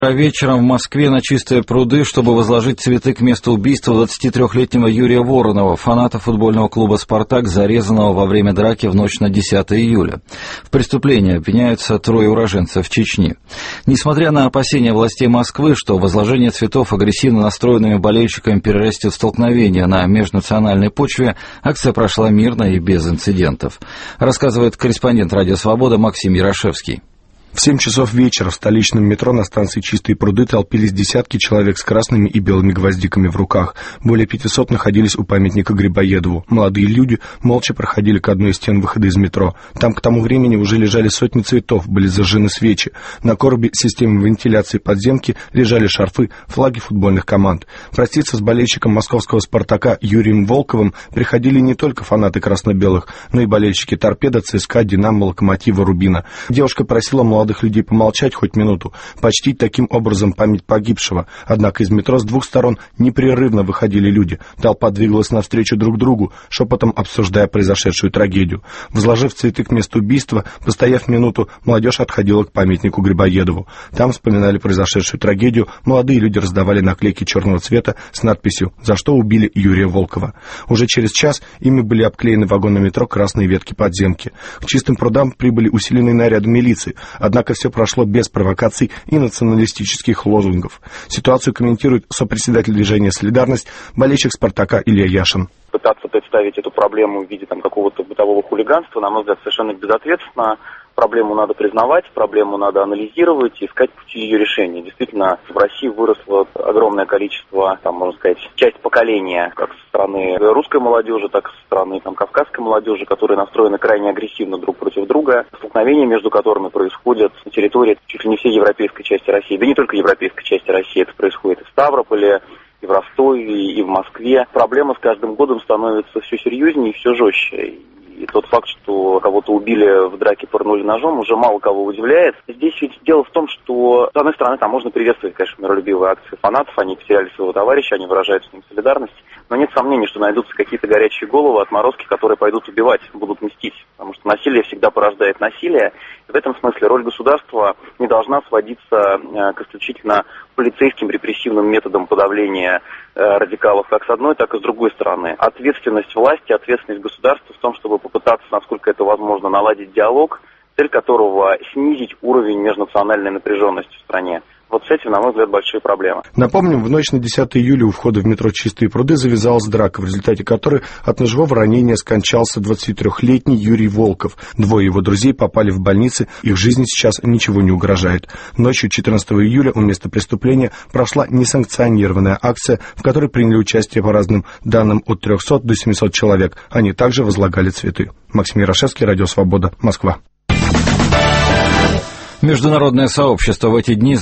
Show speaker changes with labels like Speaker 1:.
Speaker 1: Вечером в Москве на Чистые пруды, чтобы возложить цветы к месту убийства 23-летнего Юрия Воронова, фаната футбольного клуба «Спартак», зарезанного во время драки в ночь на 10 июля. В преступлении обвиняются 3 уроженцев Чечни. Несмотря на опасения властей Москвы, что возложение цветов агрессивно настроенными болельщиками перерастет в столкновение на межнациональной почве, акция прошла мирно и без инцидентов. Рассказывает корреспондент «Радио Свобода» Максим Ярошевский.
Speaker 2: В 7 часов вечера в столичном метро на станции Чистые пруды толпились десятки человек с красными и белыми гвоздиками в руках. Более 500 находились у памятника Грибоедову. Молодые люди молча проходили к одной из стен выхода из метро. Там к тому времени уже лежали сотни цветов, были зажжены свечи. На коробе системы вентиляции подземки лежали шарфы, флаги футбольных команд. Проститься с болельщиком московского «Спартака» Юрием Волковым приходили не только фанаты красно-белых, но и болельщики «Торпедо», ЦСКА, «Динамо», «Локомотива», «Рубина». Девушка просила молодых людей помолчать хоть минуту, почтить таким образом память погибшего. Однако из метро с двух сторон непрерывно выходили люди. Толпа двигалась навстречу друг другу, шепотом обсуждая произошедшую трагедию. Возложив цветы к месту убийства, постояв минуту, молодежь отходила к памятнику Грибоедову. Там вспоминали произошедшую трагедию, молодые люди раздавали наклейки черного цвета с надписью «За что убили Юрия Волкова». Уже через час ими были обклеены вагоны метро красные ветки подземки. К Чистым прудам прибыли усиленные наряды милиции. Однако все прошло без провокаций и националистических лозунгов. Ситуацию комментирует сопредседатель движения «Солидарность», болельщик «Спартака» Илья Яшин.
Speaker 3: Пытаться представить эту проблему в виде какого-то бытового хулиганства, на мой взгляд, совершенно безответственно. Проблему надо признавать, проблему надо анализировать и искать пути ее решения. Действительно, в России выросло огромное количество, можно сказать, часть поколения, как со стороны русской молодежи, так и со стороны кавказской молодежи, которые настроены крайне агрессивно друг против друга. Столкновения между которыми происходят на территории чуть ли не всей европейской части России. Да не только европейской части России, это происходит и в Ставрополе, и в Ростове, и в Москве. Проблема с каждым годом становится все серьезнее и все жестче. И тот факт, что кого-то убили в драке, пырнули ножом, уже мало кого удивляет. Здесь ведь дело в том, что, с одной стороны, можно приветствовать, конечно, миролюбивые акции фанатов, они потеряли своего товарища, они выражают с ним солидарность, но нет сомнений, что найдутся какие-то горячие головы, отморозки, которые пойдут убивать, будут мстить, потому что насилие всегда порождает насилие. И в этом смысле роль государства не должна сводиться к исключительно полицейским репрессивным методам подавления радикалов как с одной, так и с другой стороны. Ответственность власти, ответственность государства в том, чтобы попытаться, насколько это возможно, наладить диалог, цель которого снизить уровень межнациональной напряженности в стране. Вот с этим, на мой взгляд, большие проблемы.
Speaker 2: Напомним, в ночь на 10 июля у входа в метро Чистые пруды завязалась драка, в результате которой от ножевого ранения скончался 23-летний Юрий Волков. Двое его друзей попали в больницы, их жизни сейчас ничего не угрожает. Ночью 14 июля у места преступления прошла несанкционированная акция, в которой приняли участие по разным данным от 300 до 700 человек. Они также возлагали цветы. Максим Ярошевский, Радио Свобода, Москва.
Speaker 1: Международное сообщество в эти дни